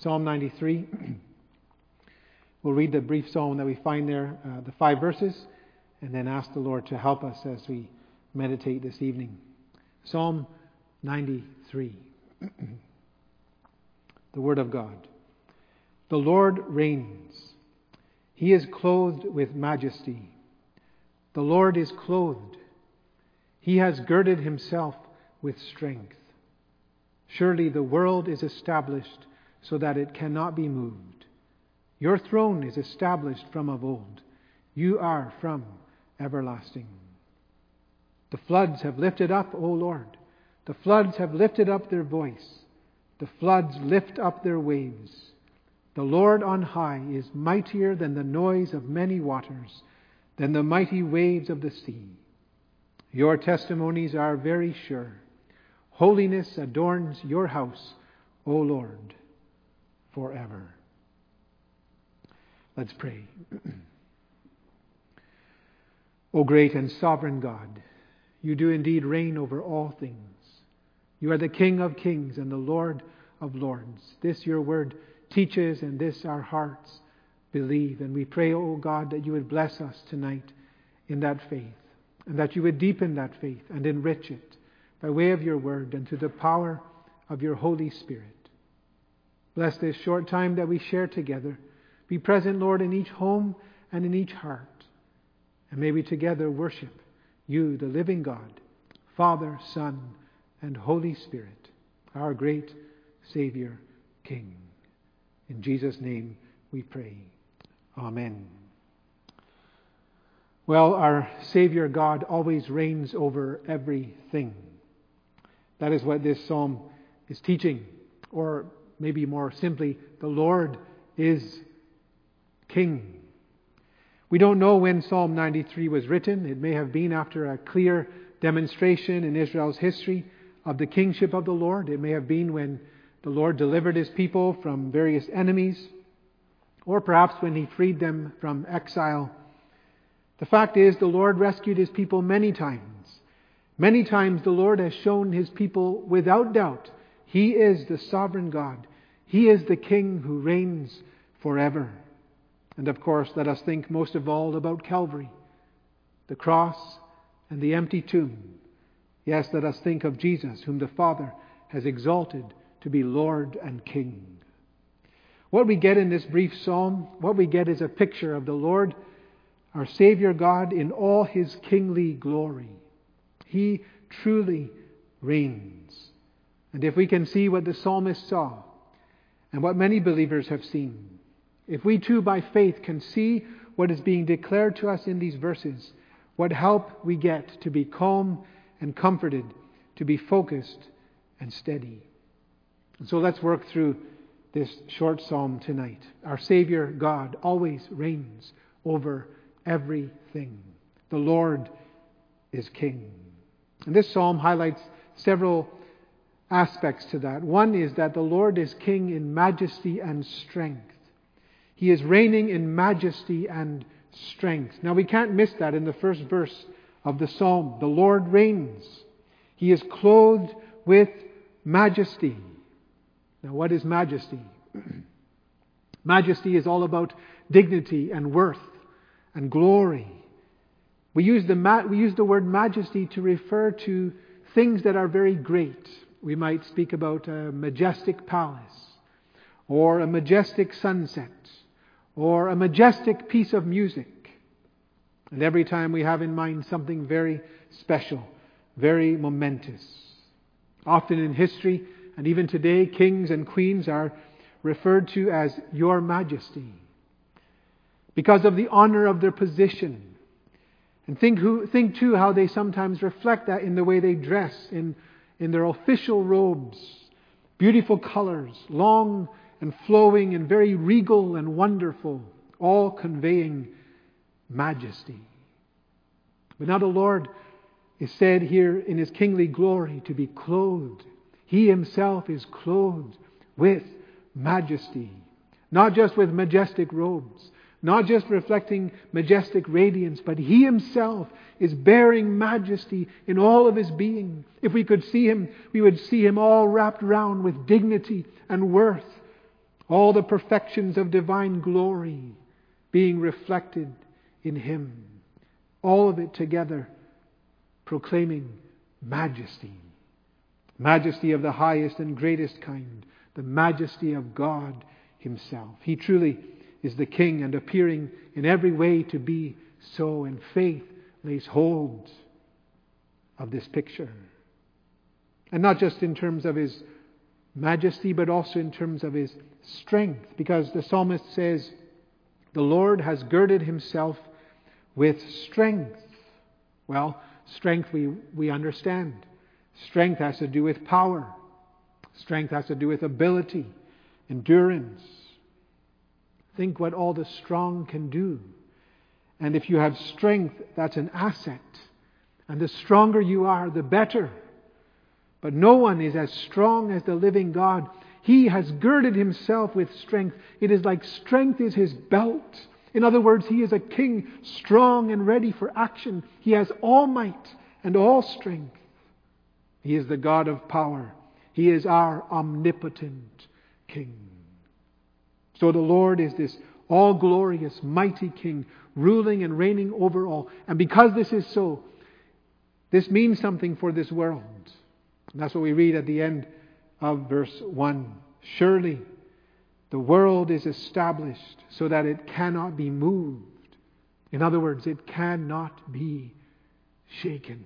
Psalm 93. We'll read the brief psalm that we find there, the 5 verses, and then ask the Lord to help us as we meditate this evening. Psalm 93. The Word of God. The Lord reigns. He is clothed with majesty. The Lord is clothed. He has girded himself with strength. Surely the world is established so that it cannot be moved. Your throne is established from of old. You are from everlasting. The floods have lifted up, O Lord. The floods have lifted up their voice. The floods lift up their waves. The Lord on high is mightier than the noise of many waters, than the mighty waves of the sea. Your testimonies are very sure. Holiness adorns your house, O Lord, forever. Let's pray. O great and sovereign God, you do indeed reign over all things. You are the King of kings and the Lord of lords. This your word teaches, and this our hearts believe. And we pray, O God, that you would bless us tonight in that faith, and that you would deepen that faith and enrich it by way of your word and through the power of your Holy Spirit. Bless this short time that we share together. Be present, Lord, in each home and in each heart. And may we together worship you, the living God, Father, Son, and Holy Spirit, our great Savior, King. In Jesus' name we pray. Amen. Well, our Savior God always reigns over everything. That is what this psalm is teaching. Or maybe more simply, the Lord is King. We don't know when Psalm 93 was written. It may have been after a clear demonstration in Israel's history of the kingship of the Lord. It may have been when the Lord delivered his people from various enemies, or perhaps when he freed them from exile. The fact is, the Lord rescued his people many times. Many times the Lord has shown his people without doubt he is the sovereign God. He is the King who reigns forever. And of course, let us think most of all about Calvary, the cross and the empty tomb. Yes, let us think of Jesus, whom the Father has exalted to be Lord and King. What we get in this brief psalm, what we get is a picture of the Lord, our Savior God, in all his kingly glory. He truly reigns. And if we can see what the psalmist saw, and what many believers have seen, if we too by faith can see what is being declared to us in these verses, what help we get to be calm and comforted, to be focused and steady. And so let's work through this short psalm tonight. Our Savior God always reigns over everything. The Lord is King. And this psalm highlights several aspects to that. One is that the Lord is King in majesty and strength. He is reigning in majesty and strength. Now we can't miss that in the first verse of the psalm. The Lord reigns. He is clothed with majesty. Now what is majesty? Majesty is all about dignity and worth and glory. We use the word majesty to refer to things that are very great. We might speak about a majestic palace, or a majestic sunset, or a majestic piece of music. And every time we have in mind something very special, very momentous. Often in history, and even today, kings and queens are referred to as Your Majesty, because of the honor of their position. And think too how they sometimes reflect that in the way they dress, in their official robes, beautiful colors, long and flowing and very regal and wonderful, all conveying majesty. But now the Lord is said here in his kingly glory to be clothed. He himself is clothed with majesty, not just with majestic robes, not just reflecting majestic radiance, but he himself is bearing majesty in all of his being. If we could see him, we would see him all wrapped around with dignity and worth. all the perfections of divine glory being reflected in Him. All of it together proclaiming majesty. Majesty of the highest and greatest kind. The majesty of God Himself. He truly is the King and appearing in every way to be so. And faith lays hold of this picture. And not just in terms of His majesty, but also in terms of His strength. Because the psalmist says, the Lord has girded Himself with strength. Well, strength we understand. Strength has to do with power. Strength has to do with ability, endurance. Think what all the strong can do. And if you have strength, that's an asset. And the stronger you are, the better. But no one is as strong as the living God. He has girded Himself with strength. It is like strength is His belt. In other words, He is a king, strong and ready for action. He has all might and all strength. He is the God of power. He is our omnipotent King. So the Lord is this all-glorious, mighty King, ruling and reigning over all. And because this is so, this means something for this world. And that's what we read at the end of verse 1. Surely the world is established so that it cannot be moved. In other words, it cannot be shaken.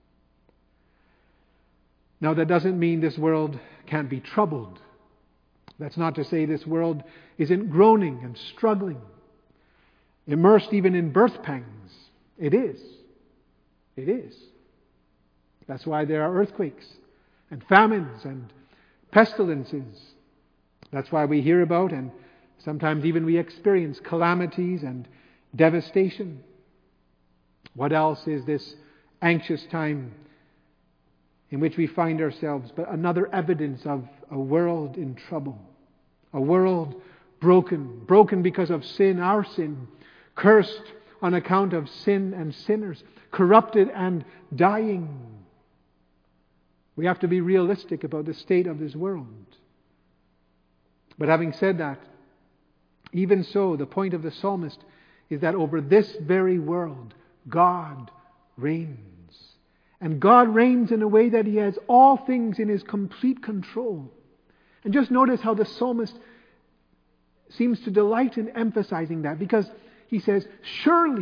Now that doesn't mean this world can't be troubled. That's not to say this world isn't groaning and struggling, immersed even in birth pangs. It is. It is. That's why there are earthquakes and famines and pestilences. That's why we hear about and sometimes even we experience calamities and devastation. What else is this anxious time in which we find ourselves but another evidence of a world in trouble? A world broken because of sin, our sin, cursed on account of sin and sinners, corrupted and dying. We have to be realistic about the state of this world. But having said that, even so, the point of the psalmist is that over this very world, God reigns. And God reigns in a way that He has all things in His complete control. And just notice how the psalmist seems to delight in emphasizing that, because he says, surely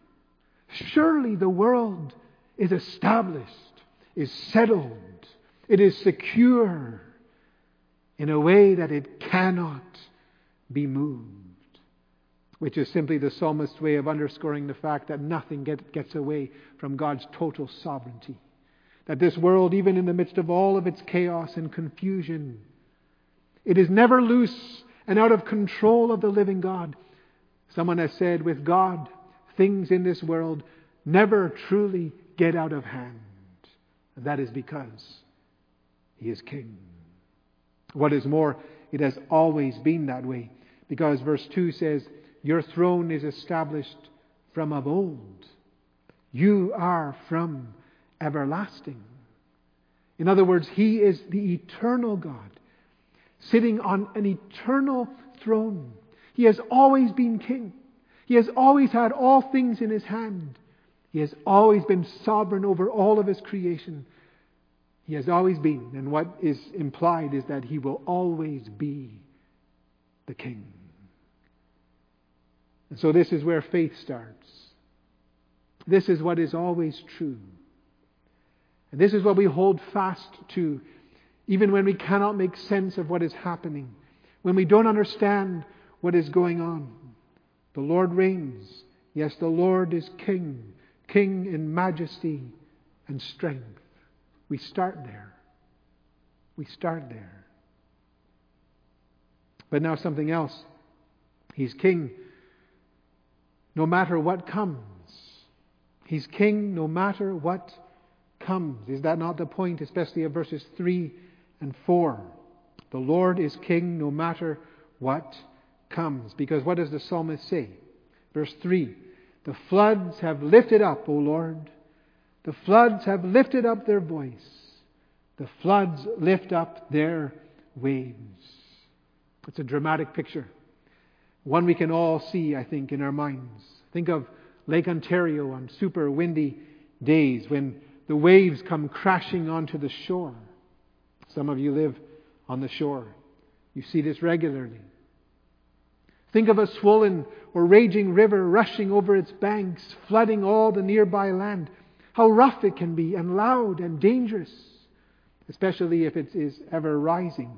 the world is established, is settled, it is secure in a way that it cannot be moved. Which is simply the psalmist's way of underscoring the fact that nothing gets away from God's total sovereignty. That this world, even in the midst of all of its chaos and confusion, it is never loose and out of control of the living God. Someone has said, with God, things in this world never truly get out of hand. And that is because He is King. What is more, it has always been that way. Because verse 2 says, your throne is established from of old. You are from everlasting. In other words, He is the eternal God, sitting on an eternal throne. He has always been King. He has always had all things in His hand. He has always been sovereign over all of His creation. He has always been, and what is implied is that He will always be the King. And so this is where faith starts. This is what is always true. And this is what we hold fast to, even when we cannot make sense of what is happening, when we don't understand what is going on. The Lord reigns. Yes, the Lord is King, King in majesty and strength. We start there. We start there. But now something else. He's King no matter what comes. He's King no matter what comes. Is that not the point, especially of verses 3 and 4? The Lord is King no matter what comes. Because what does the psalmist say? Verse 3, the floods have lifted up, O Lord. The floods have lifted up their voice. The floods lift up their waves. It's a dramatic picture. One we can all see, I think, in our minds. Think of Lake Ontario on super windy days when the waves come crashing onto the shore. Some of you live on the shore. You see this regularly. Think of a swollen or raging river rushing over its banks, flooding all the nearby land. How rough it can be, and loud and dangerous, especially if it is ever rising.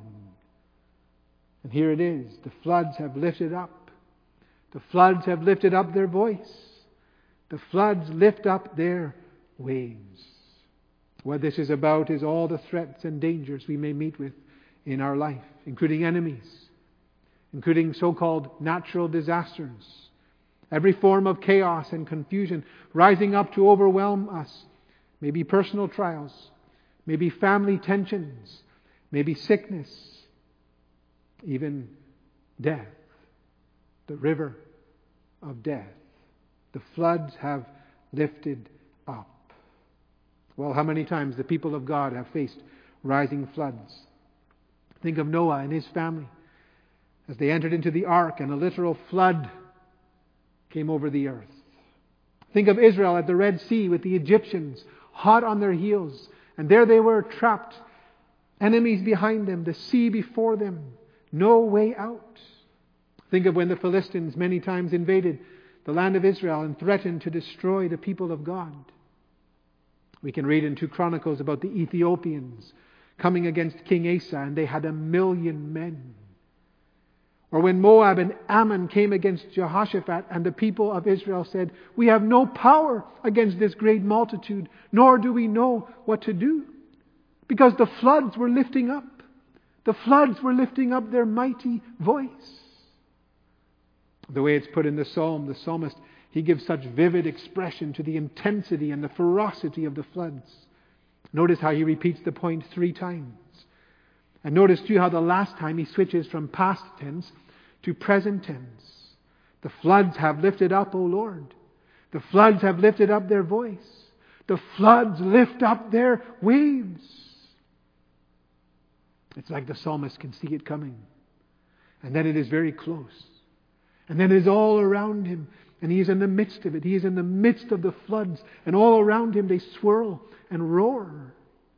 And here it is. The floods have lifted up. The floods have lifted up their voice. The floods lift up their waves. What this is about is all the threats and dangers we may meet with in our life, including enemies, including so-called natural disasters, every form of chaos and confusion rising up to overwhelm us, maybe personal trials, maybe family tensions, maybe sickness, even death, the river of death. The floods have lifted up. Well, how many times the people of God have faced rising floods? Think of Noah and his family as they entered into the ark and a literal flood came over the earth. Think of Israel at the Red Sea with the Egyptians hot on their heels, and there they were trapped, enemies behind them, the sea before them, no way out. Think of when the Philistines many times invaded the land of Israel and threatened to destroy the people of God. We can read in 2 Chronicles about the Ethiopians coming against King Asa, and they had 1,000,000 men. Or when Moab and Ammon came against Jehoshaphat, and the people of Israel said, "We have no power against this great multitude, nor do we know what to do." Because the floods were lifting up. The floods were lifting up their mighty voice. The way it's put in the psalm, the psalmist, he gives such vivid expression to the intensity and the ferocity of the floods. Notice how he repeats the point 3 times. And notice too how the last time he switches from past tense to present tense. The floods have lifted up, O Lord. The floods have lifted up their voice. The floods lift up their waves. It's like the psalmist can see it coming. And then it is very close. And then it is all around him. And he is in the midst of it. He is in the midst of the floods. And all around him they swirl and roar.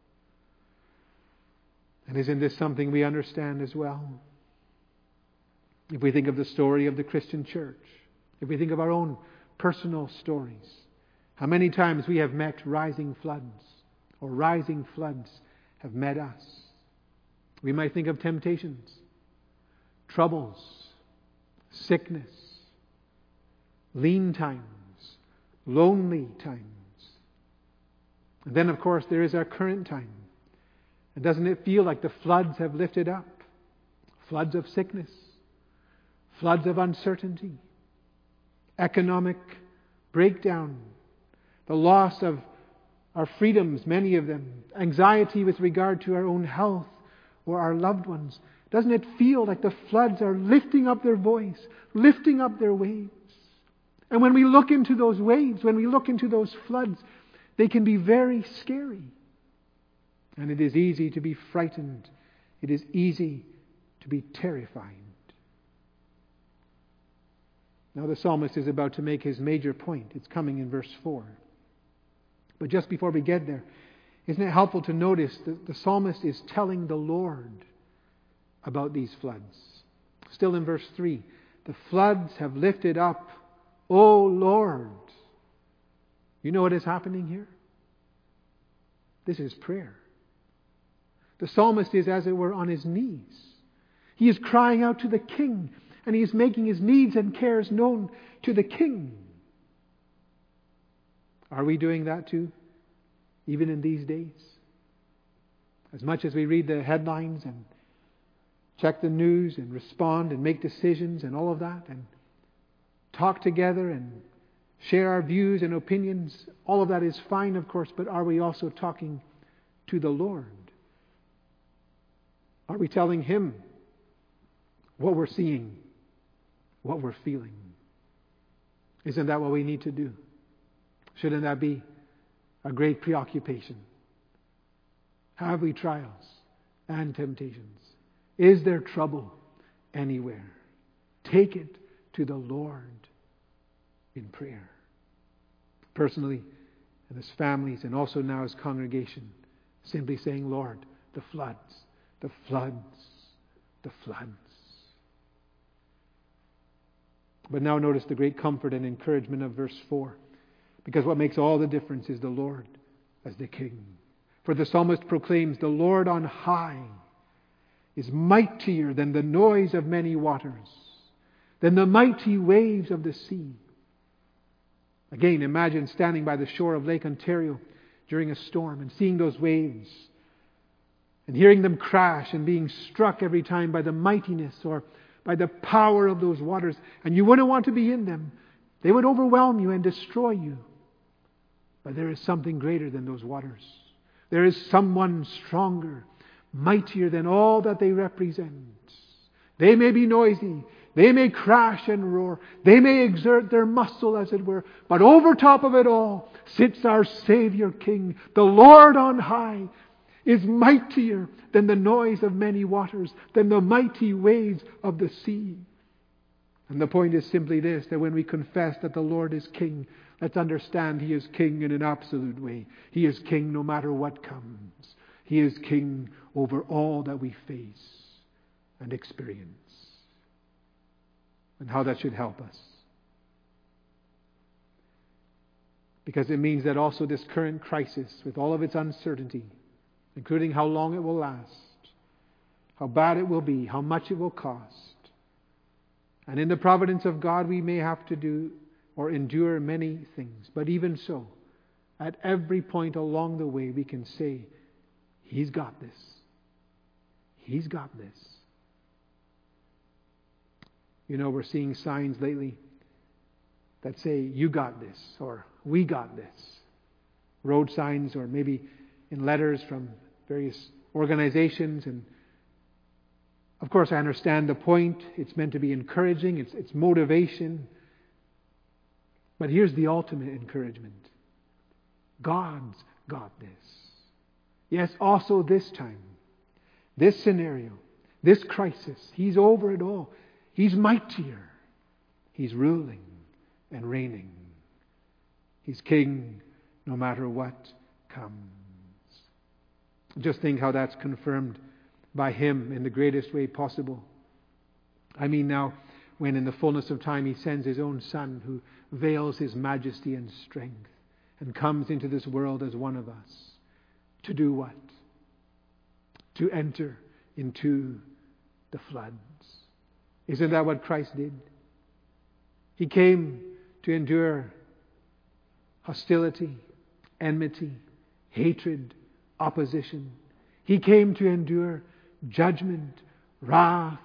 And isn't this something we understand as well? If we think of the story of the Christian church, if we think of our own personal stories, how many times we have met rising floods, or rising floods have met us. We might think of temptations, troubles, sickness, lean times, lonely times. And then, of course, there is our current time. And doesn't it feel like the floods have lifted up? Floods of sickness, floods of uncertainty, economic breakdown, the loss of our freedoms, many of them, anxiety with regard to our own health or our loved ones. Doesn't it feel like the floods are lifting up their voice, lifting up their waves? And when we look into those waves, when we look into those floods, they can be very scary. And it is easy to be frightened. It is easy to be terrified. Now the psalmist is about to make his major point. It's coming in verse 4. But just before we get there, isn't it helpful to notice that the psalmist is telling the Lord about these floods? Still in verse 3, the floods have lifted up, O Lord. You know what is happening here? This is prayer. The psalmist is, as it were, on his knees. He is crying out to the King, and he is making his needs and cares known to the King. Are we doing that too, even in these days? As much as we read the headlines and check the news and respond and make decisions and all of that, and talk together and share our views and opinions, all of that is fine, of course, but are we also talking to the Lord? Are we telling Him what we're seeing, what we're feeling? Isn't that what we need to do? Shouldn't that be a great preoccupation? Have we trials and temptations? Is there trouble anywhere. Take it to the Lord in prayer. Personally, and as families, and also now as congregation, simply saying, Lord, the floods, the floods, the floods. But now notice the great comfort and encouragement of verse 4. Because what makes all the difference is the Lord as the King. For the psalmist proclaims, the Lord on high is mightier than the noise of many waters, than the mighty waves of the sea. Again, imagine standing by the shore of Lake Ontario during a storm and seeing those waves and hearing them crash and being struck every time by the mightiness or by the power of those waters. And you wouldn't want to be in them. They would overwhelm you and destroy you. But there is something greater than those waters. There is someone stronger, mightier than all that they represent. They may be noisy. They may crash and roar. They may exert their muscle, as it were. But over top of it all sits our Savior King. The Lord on high is mightier than the noise of many waters, than the mighty waves of the sea. And the point is simply this, that when we confess that the Lord is King, let's understand He is King in an absolute way. He is King no matter what comes. He is King over all that we face and experience. And how that should help us. Because it means that also this current crisis, with all of its uncertainty, including how long it will last, how bad it will be, how much it will cost, and in the providence of God we may have to do or endure many things. But even so, at every point along the way we can say, He's got this. He's got this. You know, we're seeing signs lately that say, you got this, or we got this. Road signs, or maybe in letters from various organizations. And of course, I understand the point. It's meant to be encouraging. It's motivation. But here's the ultimate encouragement. God's got this. Yes, also this time, this scenario, this crisis, He's over it all. He's mightier. He's ruling and reigning. He's King no matter what comes. Just think how that's confirmed by Him in the greatest way possible. I mean now, when in the fullness of time He sends His own Son, who veils His majesty and strength and comes into this world as one of us. To do what? To enter into the floods. Isn't that what Christ did? He came to endure hostility, enmity, hatred, opposition. He came to endure judgment, wrath.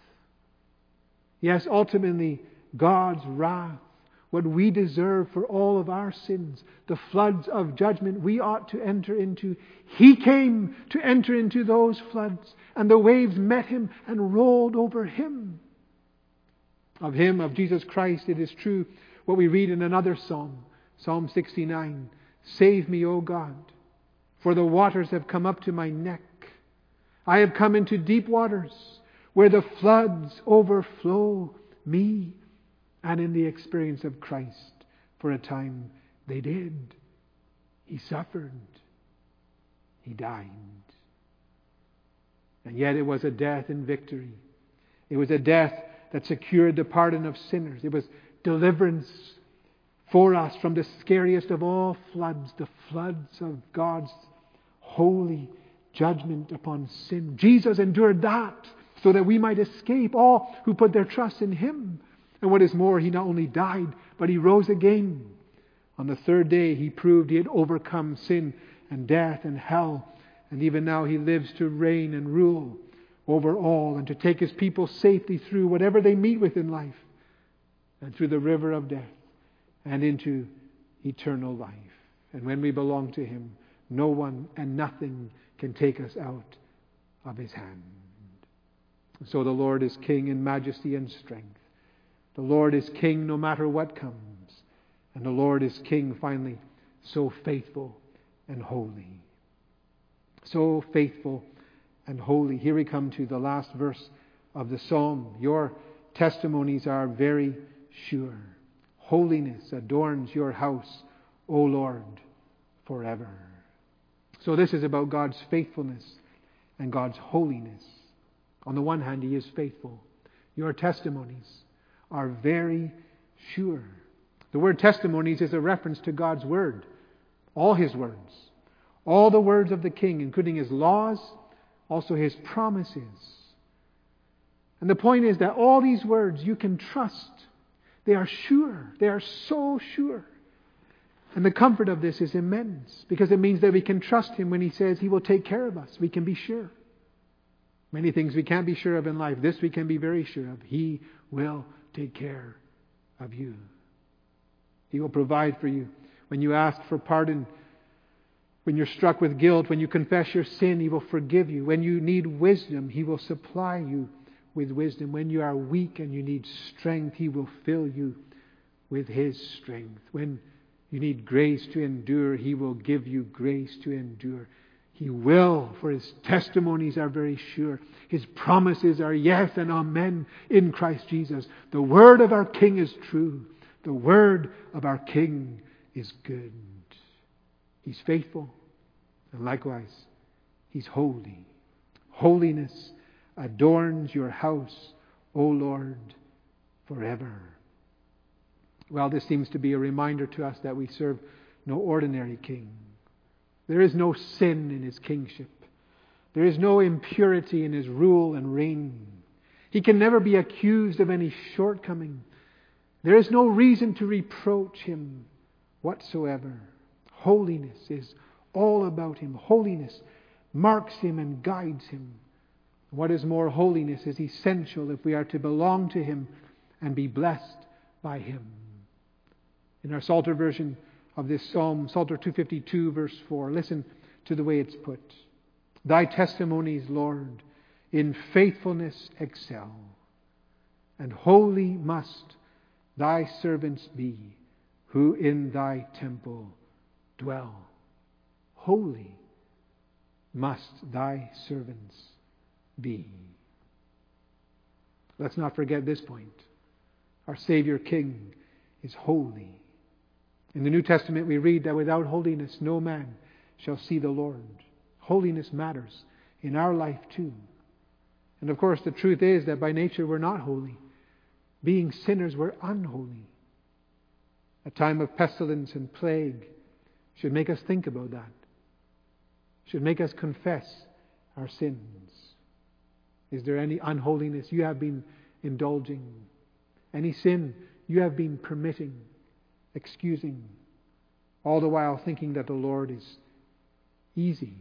Yes, ultimately, God's wrath, what we deserve for all of our sins, the floods of judgment we ought to enter into. He came to enter into those floods, and the waves met Him and rolled over Him. Of Him, of Jesus Christ, it is true what we read in another psalm, Psalm 69. Save me, O God, for the waters have come up to my neck. I have come into deep waters where the floods overflow me. And in the experience of Christ, for a time they did. He suffered. He died. And yet it was a death in victory. It was a death that secured the pardon of sinners. It was deliverance for us from the scariest of all floods, the floods of God's holy judgment upon sin. Jesus endured that so that we might escape, all who put their trust in Him. And what is more, He not only died, but He rose again. On the third day, He proved He had overcome sin and death and hell. And even now He lives to reign and rule over all and to take His people safely through whatever they meet with in life and through the river of death and into eternal life. And when we belong to Him, no one and nothing can take us out of His hand. So the Lord is King in majesty and strength. The Lord is King no matter what comes. And the Lord is King, finally, so faithful and holy. So faithful and holy. Here we come to the last verse of the psalm. Your testimonies are very sure. Holiness adorns your house, O Lord, forever. So this is about God's faithfulness and God's holiness. On the one hand, He is faithful. Your testimonies are very sure. The word testimonies is a reference to God's Word. All His words. All the words of the King, including His laws, also His promises. And the point is that all these words you can trust. They are sure. They are so sure. And the comfort of this is immense, because it means that we can trust Him when He says He will take care of us. We can be sure. Many things we can't be sure of in life. This we can be very sure of. He will take care of you. He will provide for you. When you ask for pardon, when you're struck with guilt, when you confess your sin, He will forgive you. When you need wisdom, He will supply you with wisdom. When you are weak and you need strength, He will fill you with His strength. When you need grace to endure, He will give you grace to endure. He will, for His testimonies are very sure. His promises are yes and amen in Christ Jesus. The word of our King is true. The word of our King is good. He's faithful. And likewise, He's holy. Holiness adorns your house, O Lord, forever. Well, this seems to be a reminder to us that we serve no ordinary king. There is no sin in His kingship. There is no impurity in His rule and reign. He can never be accused of any shortcoming. There is no reason to reproach Him whatsoever. Holiness is all about Him. Holiness marks Him and guides Him. What is more, holiness is essential if we are to belong to Him and be blessed by Him. In our Psalter version of this psalm, Psalter 252, verse 4, listen to the way it's put. Thy testimonies, Lord, in faithfulness excel, and holy must Thy servants be, who in Thy temple dwell. Holy must Thy servants be. Let's not forget this point. Our Savior King is holy. In the New Testament we read that without holiness no man shall see the Lord. Holiness matters in our life too. And of course the truth is that by nature we're not holy. Being sinners, we're unholy. A time of pestilence and plague should make us think about that. Should make us confess our sins. Is there any unholiness you have been indulging? Any sin you have been permitting, excusing, all the while thinking that the Lord is easy?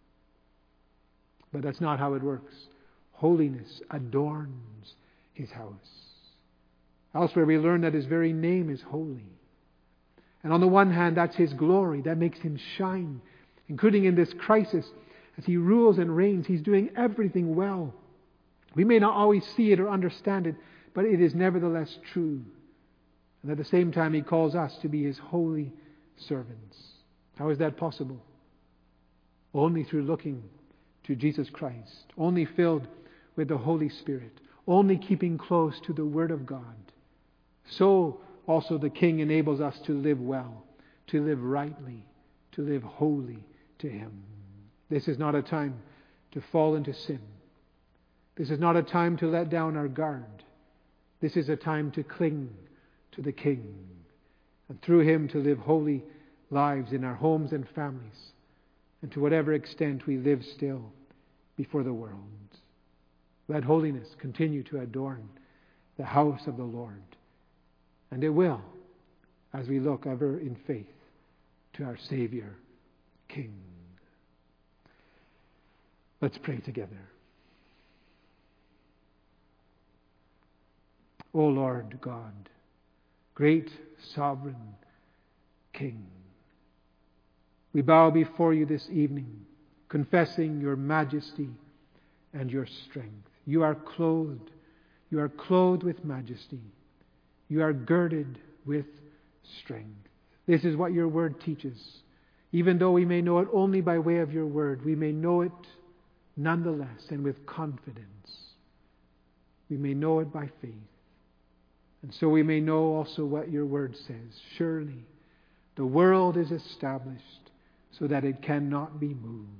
But that's not how it works. Holiness adorns His house. Elsewhere we learn that His very name is holy. And on the one hand, that's His glory that makes Him shine, including in this crisis. As He rules and reigns, He's doing everything well. We may not always see it or understand it, but it is nevertheless true. And at the same time, He calls us to be His holy servants. How is that possible? Only through looking to Jesus Christ. Only filled with the Holy Spirit. Only keeping close to the Word of God. So also the King enables us to live well, to live rightly, to live holy to Him. This is not a time to fall into sin. This is not a time to let down our guard. This is a time to cling to the King, and through Him to live holy lives in our homes and families, and to whatever extent we live still before the world. Let holiness continue to adorn the house of the Lord, and it will, as we look ever in faith to our Savior King. Let's pray together. O Lord God, great sovereign King, we bow before You this evening, confessing Your majesty and Your strength. You are clothed with majesty. You are girded with strength. This is what Your word teaches. Even though we may know it only by way of Your word, we may know it nonetheless and with confidence. we may know it by faith. And so we may know also what your word says. Surely the world is established so that it cannot be moved.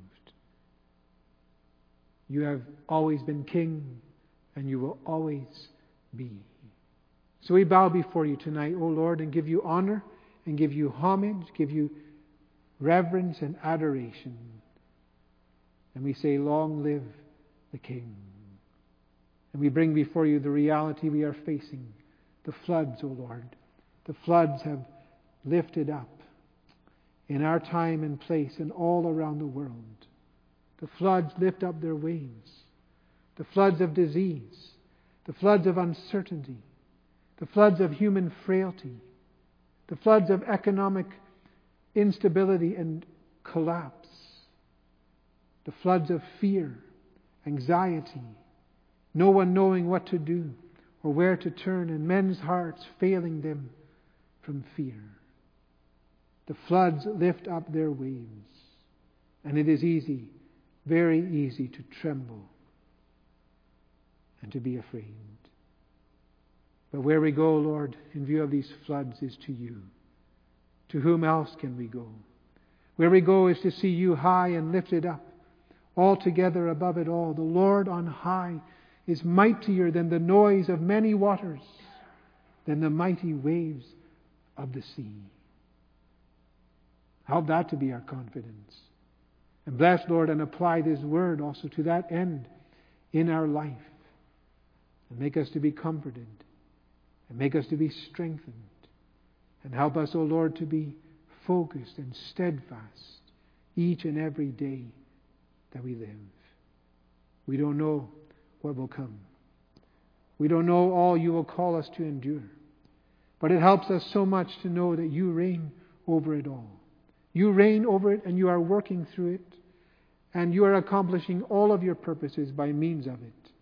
You have always been king, and you will always be. So we bow before you tonight, O Lord, and give you honor, and give you homage, give you reverence and adoration. And we say, long live the King. And we bring before you the reality we are facing. The floods, O Lord. The floods have lifted up in our time and place and all around the world. The floods lift up their waves. The floods of disease. The floods of uncertainty. The floods of human frailty. The floods of economic instability and collapse. The floods of fear, anxiety, no one knowing what to do or where to turn, and men's hearts failing them from fear. The floods lift up their waves, and it is easy, very easy to tremble and to be afraid. But where we go, Lord, in view of these floods is to you. To whom else can we go? Where we go is to see you high and lifted up, altogether above it all. The Lord on high is mightier than the noise of many waters, than the mighty waves of the sea. Help that to be our confidence. And bless, Lord, and apply this word also to that end in our life. And make us to be comforted. And make us to be strengthened. And help us, O Lord, to be focused and steadfast each and every day that we live. We don't know what will come. We don't know all you will call us to endure. But it helps us so much to know that you reign over it all. You reign over it, and you are working through it. And you are accomplishing all of your purposes by means of it.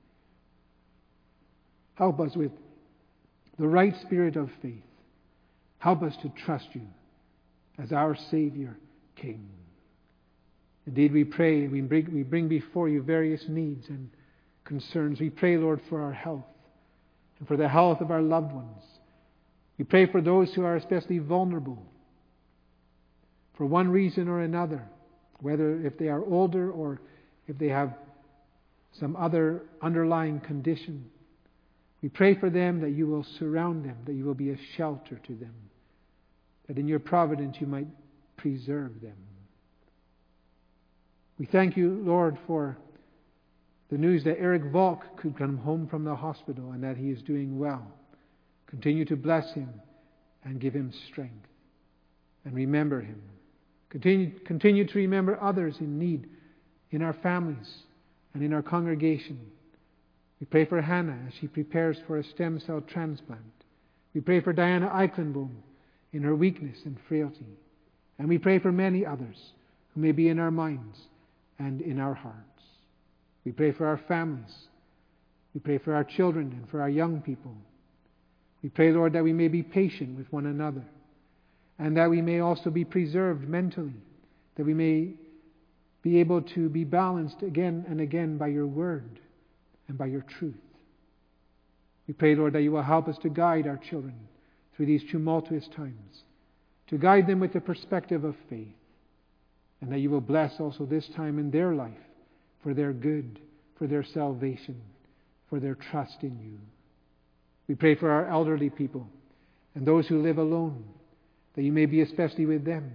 Help us with the right spirit of faith. Help us to trust you as our Savior, King. Indeed, we pray, we bring before you various needs and concerns. We pray, Lord, for our health and for the health of our loved ones. We pray for those who are especially vulnerable for one reason or another, whether if they are older or if they have some other underlying condition. We pray for them that you will surround them, that you will be a shelter to them, that in your providence you might preserve them. We thank you, Lord, for the news that Eric Volk could come home from the hospital and that he is doing well. Continue to bless him and give him strength. And remember him. Continue to remember others in need in our families and in our congregation. We pray for Hannah as she prepares for a stem cell transplant. We pray for Diana Eichenbohm in her weakness and frailty. And we pray for many others who may be in our minds and in our hearts. We pray for our families. We pray for our children and for our young people. We pray, Lord, that we may be patient with one another, and that we may also be preserved mentally, that we may be able to be balanced again and again by your word and by your truth. We pray, Lord, that you will help us to guide our children through these tumultuous times, to guide them with the perspective of faith, and that you will bless also this time in their life for their good, for their salvation, for their trust in you. We pray for our elderly people and those who live alone, that you may be especially with them,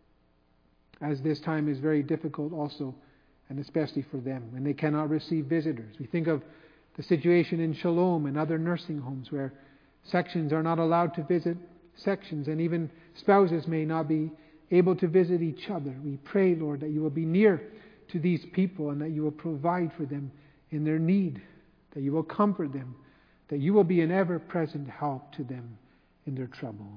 as this time is very difficult also, and especially for them, when they cannot receive visitors. We think of the situation in Shalom and other nursing homes where sections are not allowed to visit sections, and even spouses may not be able to visit each other. We pray, Lord, that you will be near to these people and that you will provide for them in their need, that you will comfort them, that you will be an ever-present help to them in their trouble.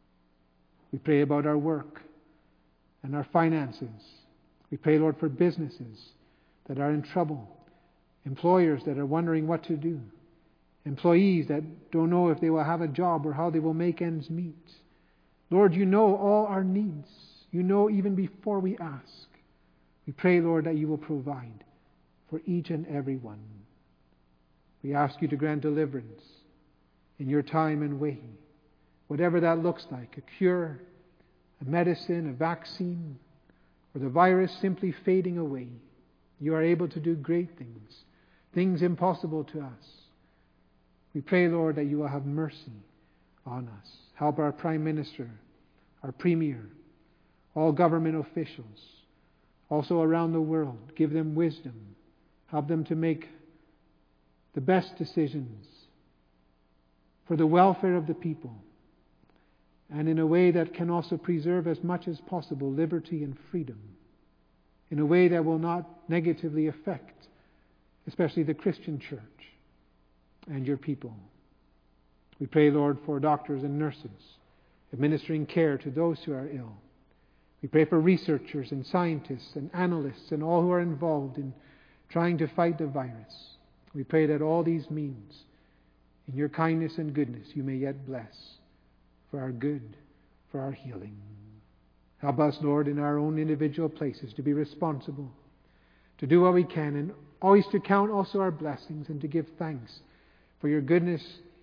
We pray about our work and our finances. We pray, Lord, for businesses that are in trouble, employers that are wondering what to do, employees that don't know if they will have a job or how they will make ends meet. Lord, you know all our needs. You know even before we ask. We pray, Lord, that you will provide for each and every one. We ask you to grant deliverance in your time and way, whatever that looks like, a cure, a medicine, a vaccine, or the virus simply fading away. You are able to do great things, things impossible to us. We pray, Lord, that you will have mercy on us. Help our Prime Minister, our Premier, all government officials, also around the world. Give them wisdom. Help them to make the best decisions for the welfare of the people, and in a way that can also preserve as much as possible liberty and freedom, in a way that will not negatively affect especially the Christian church and your people. We pray, Lord, for doctors and nurses administering care to those who are ill. We pray for researchers and scientists and analysts and all who are involved in trying to fight the virus. We pray that all these means, in your kindness and goodness, you may yet bless for our good, for our healing. Help us, Lord, in our own individual places to be responsible, to do what we can, and always to count also our blessings and to give thanks for your goodness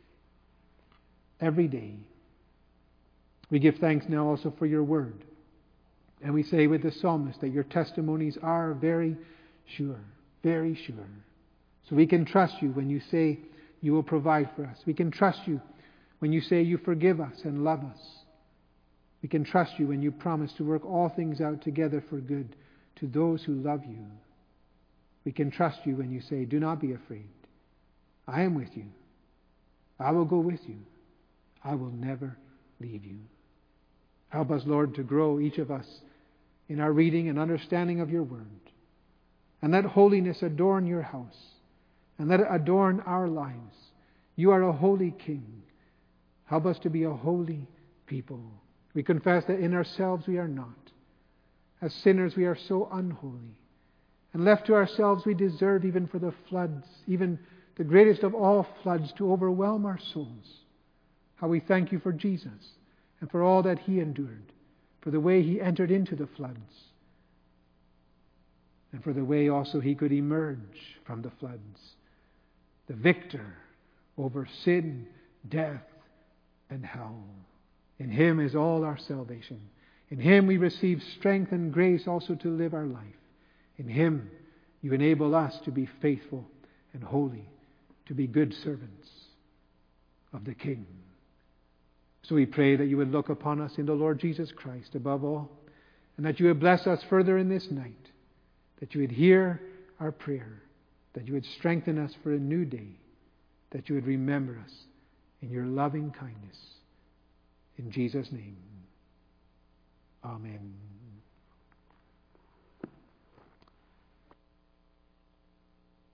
every day. We give thanks now also for your word. And we say with the psalmist that your testimonies are very sure, very sure. So we can trust you when you say you will provide for us. We can trust you when you say you forgive us and love us. We can trust you when you promise to work all things out together for good to those who love you. We can trust you when you say, do not be afraid. I am with you. I will go with you. I will never leave you. Help us, Lord, to grow, each of us, in our reading and understanding of your word. And let holiness adorn your house. And let it adorn our lives. You are a holy King. Help us to be a holy people. We confess that in ourselves we are not. As sinners we are so unholy. And left to ourselves we deserve even for the floods, even the greatest of all floods, to overwhelm our souls. How we thank you for Jesus and for all that he endured, for the way he entered into the floods, and for the way also he could emerge from the floods, the victor over sin, death, and hell. In him is all our salvation. In him we receive strength and grace also to live our life. In him you enable us to be faithful and holy, to be good servants of the King. So we pray that you would look upon us in the Lord Jesus Christ above all, and that you would bless us further in this night, that you would hear our prayer, that you would strengthen us for a new day, that you would remember us in your loving kindness. In Jesus' name, amen.